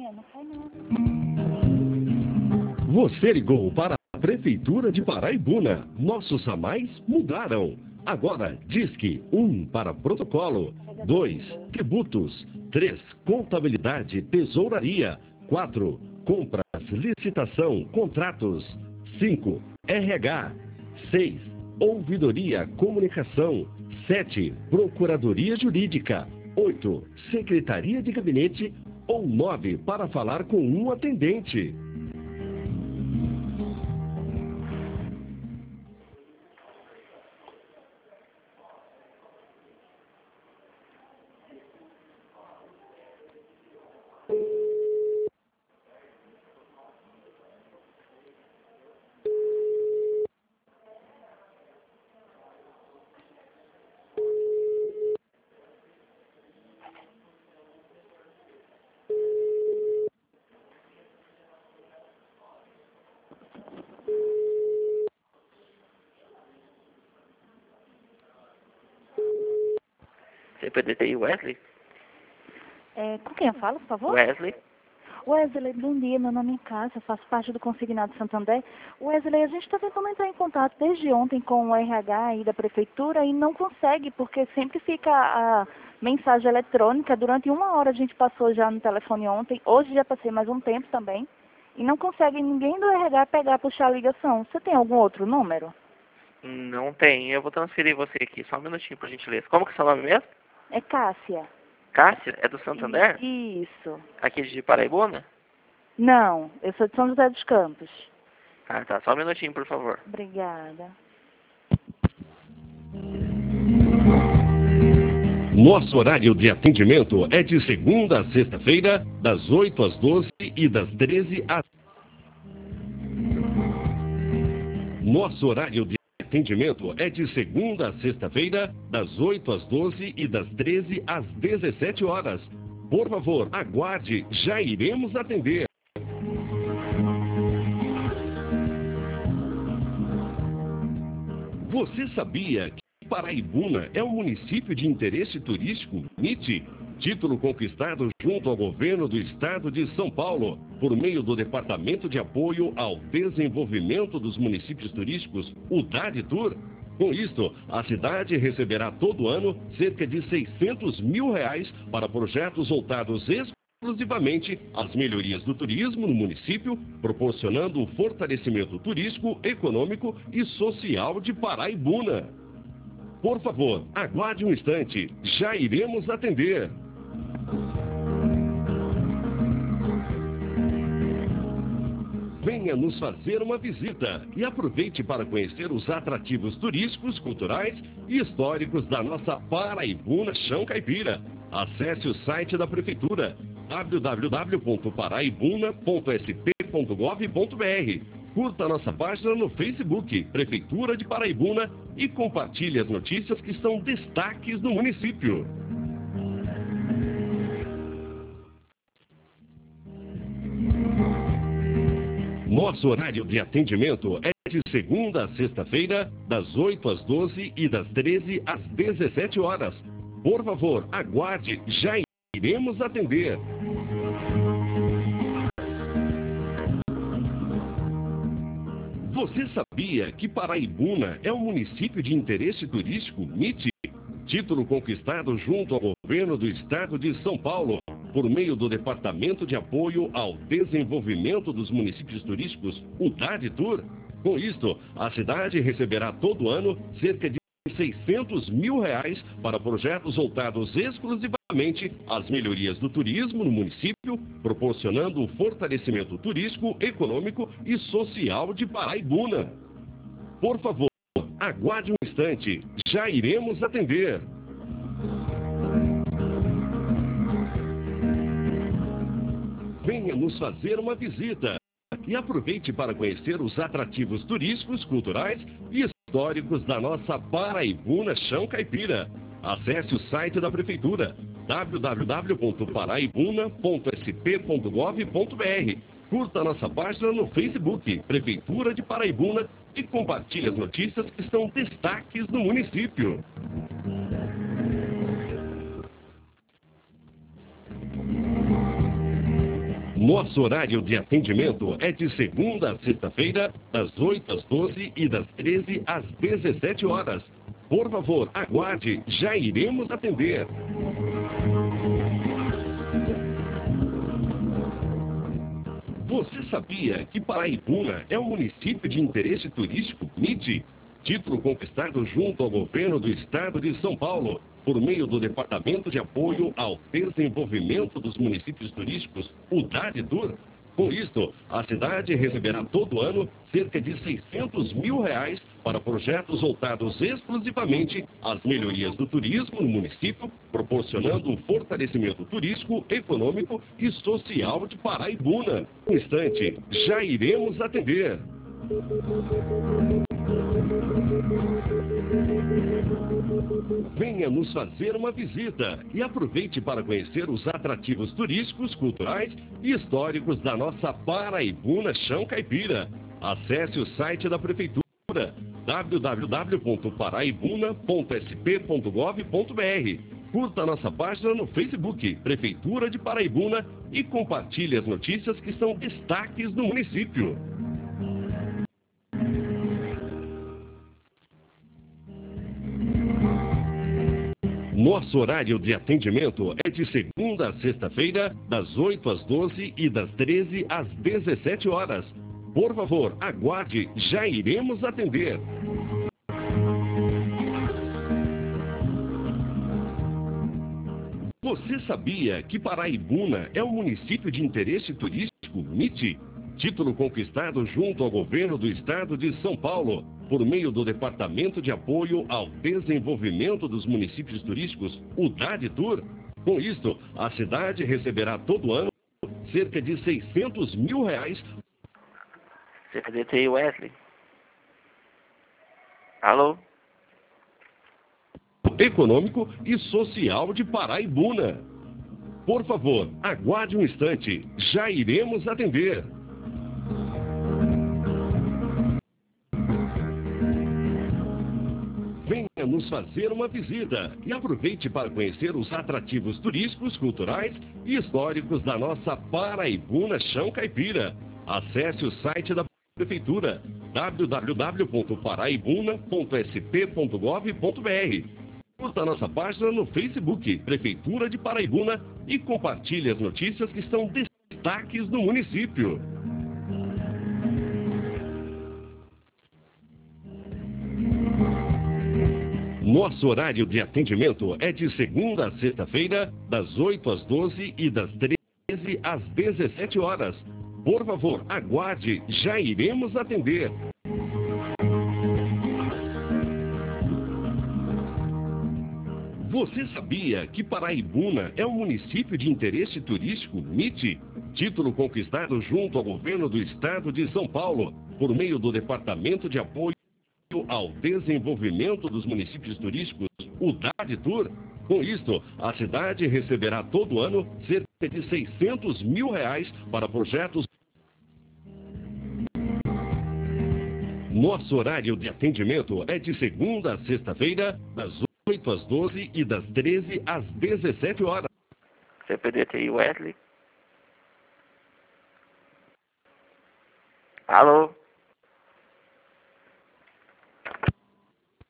não sai não. Você ligou para a Prefeitura de Paraibuna. Nossos ramais mudaram. Agora, Disque 1 para protocolo, 2 tributos, 3 contabilidade, tesouraria, 4 compras, licitação, contratos, 5 RH, 6 ouvidoria, comunicação, 7 procuradoria jurídica, 8 secretaria de gabinete ou 9 para falar com um atendente. CPDTI Wesley? Com quem eu falo, por favor? Wesley? Wesley, bom dia, meu nome é Cássia, faço parte do Consignado Santander. Wesley, a gente está tentando entrar em contato desde ontem com o RH aí da Prefeitura e não consegue, porque sempre fica a mensagem eletrônica. Durante 1 hora a gente passou já no telefone ontem, hoje já passei mais um tempo também, e não consegue ninguém do RH pegar, puxar a ligação. Você tem algum outro número? Não tem, eu vou transferir você aqui, só um minutinho, por gentileza. Como que é seu nome mesmo? É Cássia. Cássia? É do Santander? Isso. Aqui de Paraibuna? Não, eu sou de São José dos Campos. Ah, tá, só um minutinho, por favor. Obrigada. Nosso horário de atendimento é de segunda a sexta-feira, das 8 às 12 e das 13 às... Nosso horário de atendimento é de segunda a sexta-feira, das 8 às 12 e das 13 às 17 horas. Por favor, aguarde, já iremos atender. Você sabia que Paraibuna é um município de interesse turístico MIT? Título conquistado junto ao governo do estado de São Paulo, por meio do Departamento de Apoio ao Desenvolvimento dos Municípios Turísticos, o DADTUR. Com isto, a cidade receberá todo ano cerca de R$600 mil para projetos voltados exclusivamente às melhorias do turismo no município, proporcionando o fortalecimento turístico, econômico e social de Paraibuna. Por favor, aguarde um instante, já iremos atender. Venha nos fazer uma visita e aproveite para conhecer os atrativos turísticos, culturais e históricos da nossa Paraibuna Chão Caipira. Acesse o site da Prefeitura, www.paraibuna.sp.gov.br. Curta nossa página no Facebook, Prefeitura de Paraibuna, e compartilhe as notícias que são destaques no município. Nosso horário de atendimento é de segunda a sexta-feira, das 8 às 12 e das 13 às 17 horas. Por favor, aguarde, já iremos atender. Você sabia que Paraibuna é um município de interesse turístico MIT? Título conquistado junto ao governo do estado de São Paulo, por meio do Departamento de Apoio ao Desenvolvimento dos Municípios Turísticos, o DADTUR. Com isto, a cidade receberá todo ano cerca de R$600 mil para projetos voltados exclusivamente às melhorias do turismo no município, proporcionando o fortalecimento turístico, econômico e social de Paraibuna. Por favor, aguarde um instante, já iremos atender. Venha nos fazer uma visita e aproveite para conhecer os atrativos turísticos, culturais e históricos da nossa Paraibuna Chão Caipira. Acesse o site da Prefeitura, www.paraibuna.sp.gov.br. Curta nossa página no Facebook, Prefeitura de Paraibuna, e compartilhe as notícias que são destaques no município. Nosso horário de atendimento é de segunda a sexta-feira, das 8 às 12 e das 13 às 17 horas. Por favor, aguarde, já iremos atender. Você sabia que Paraibuna é um município de interesse turístico MIT? Título conquistado junto ao governo do estado de São Paulo, por meio do Departamento de Apoio ao Desenvolvimento dos Municípios Turísticos, o DADTUR. Com isto, a cidade receberá todo ano cerca de R$600 mil para projetos voltados exclusivamente às melhorias do turismo no município, proporcionando o fortalecimento turístico, econômico e social de Paraibuna. Um instante, já iremos atender. Venha nos fazer uma visita e aproveite para conhecer os atrativos turísticos, culturais e históricos da nossa Paraibuna Chão Caipira. Acesse o site da Prefeitura www.paraibuna.sp.gov.br. Curta a nossa página no Facebook, Prefeitura de Paraibuna, e compartilhe as notícias que são destaques do município. Nosso horário de atendimento é de segunda a sexta-feira, das 8 às 12 e das 13 às 17 horas. Por favor, aguarde, já iremos atender. Você sabia que Paraibuna é um município de interesse turístico MIT? Título conquistado junto ao governo do estado de São Paulo, por meio do Departamento de Apoio ao Desenvolvimento dos Municípios Turísticos, o DADTUR. Com isto, a cidade receberá todo ano cerca de R$600 mil. CDT Wesley. Alô? Econômico e social de Paraibuna. Por favor, aguarde um instante, já iremos atender. Venha nos fazer uma visita e aproveite para conhecer os atrativos turísticos, culturais e históricos da nossa Paraibuna Chão Caipira. Acesse o site da Prefeitura www.paraibuna.sp.gov.br. Curta a nossa página no Facebook, Prefeitura de Paraibuna, e compartilhe as notícias que são destaques do município. Nosso horário de atendimento é de segunda a sexta-feira, das 8 às 12 e das 13 às 17 horas. Por favor, aguarde, já iremos atender. Você sabia que Paraibuna é um município de interesse turístico MIT? Título conquistado junto ao governo do estado de São Paulo, por meio do Departamento de Apoio ao Desenvolvimento dos Municípios Turísticos, o DADTUR. Com isto, a cidade receberá todo ano cerca de R$600 mil para projetos. Nosso horário de atendimento é de segunda a sexta-feira, das 8 às 12 e das 13 às 17 horas. CPDT Wesley. Alô?